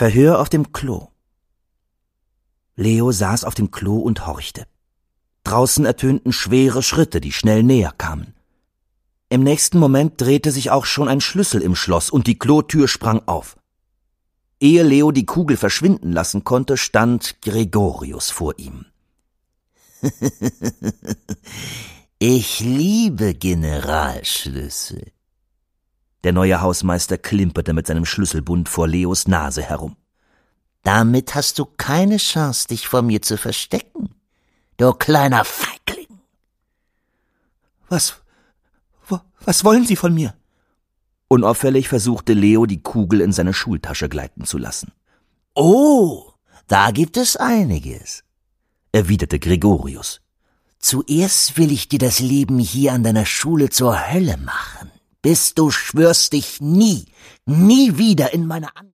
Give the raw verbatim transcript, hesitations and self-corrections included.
Verhör auf dem Klo. Leo saß auf dem Klo und horchte. Draußen ertönten schwere Schritte, die schnell näher kamen. Im nächsten Moment drehte sich auch schon ein Schlüssel im Schloss und die Klotür sprang auf. Ehe Leo die Kugel verschwinden lassen konnte, stand Gregorius vor ihm. Ich liebe Generalschlüssel. Der neue Hausmeister klimperte mit seinem Schlüsselbund vor Leos Nase herum. Damit hast du keine Chance, dich vor mir zu verstecken, du kleiner Feigling. Was, was wollen Sie von mir? Unauffällig versuchte Leo, die Kugel in seine Schultasche gleiten zu lassen. Oh, da gibt es einiges, erwiderte Gregorius. Zuerst will ich dir das Leben hier an deiner Schule zur Hölle machen, bis du schwörst, dich nie, nie wieder in meine An